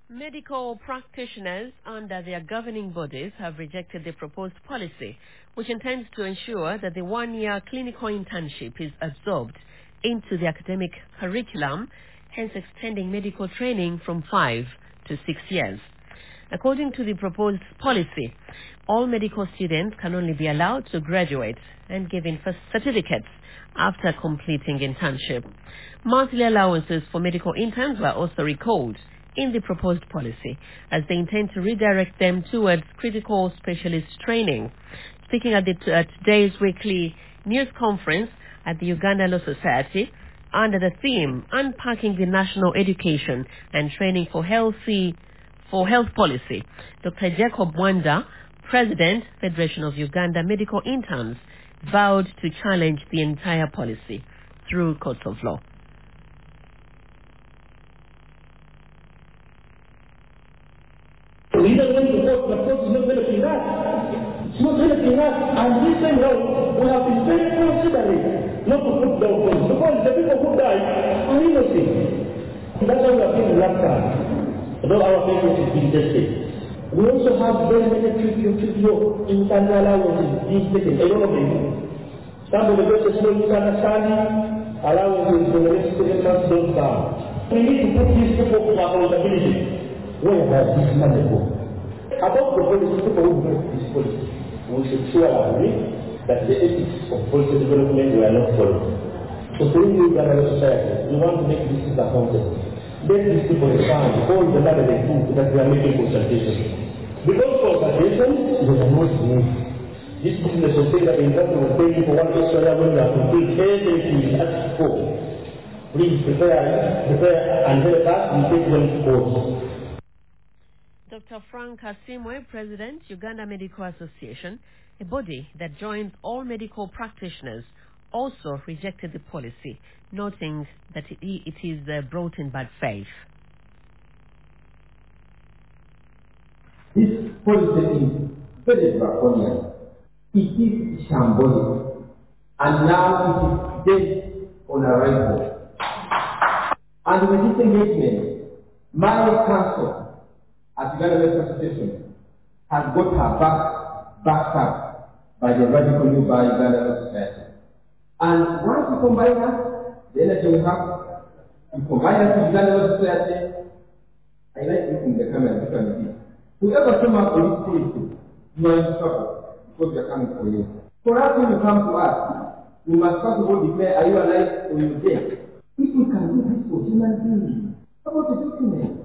Medical practitioners under their governing bodies have rejected the proposed policy, which intends to ensure that the one-year clinical internship is absorbed into the academic curriculum, hence extending medical training from 5 to 6 years. According to the proposed policy, all medical students can only be allowed to graduate and given first certificates after completing internship. Monthly allowances for medical interns were also recalled in the proposed policy, as they intend to redirect them towards critical specialist training. Speaking at today's weekly news conference at the Uganda Law Society, under the theme Unpacking the National Education and Training for Health Policy, Dr. Jacob Wanda, President, Federation of Uganda Medical Interns, vowed to challenge the entire policy through courts of law. We don't want to vote, the vote is not benefiting us. It's not benefiting us. And this time round, we have been very considerate not to put down votes. Because the people who died are innocent. That's how we have been the last time. Although our papers is being tested. We also have very many trivial internal allowances being taken. A lot of them. Some of the best small internal allowances for the next 7 months don't down. We need to put these people for accountability. Where has this money go? About the policy, people who make this policy, we should sure agree that the ethics of policy development were not followed. So for you, Uganda society, we want to make this accountable. Let these people respond all the money they do that we are making consultations. Because consultation is a most need. This business will say that the investment will pay you for one extra year when you have to do everything you ask for. Please prepare and help us, we take them to court. Dr. Frank Asimwe, President, Uganda Medical Association, a body that joins all medical practitioners, also rejected the policy, noting that it is brought in bad faith. This policy is very draconian. It is shambolic. And now it is based on arrival. And with this engagement, my council at Uganda Medical Association has got her backed up by the radical new by Uganda Society. And once you combine that, the energy we have, you combine that with Uganda Society, I like looking the camera differently. Whoever came up with this policy, you are in trouble because we are coming for you. For us, when you come to us, we must first of all declare, are you alive or you dead? If we can do this for human beings, how about the document?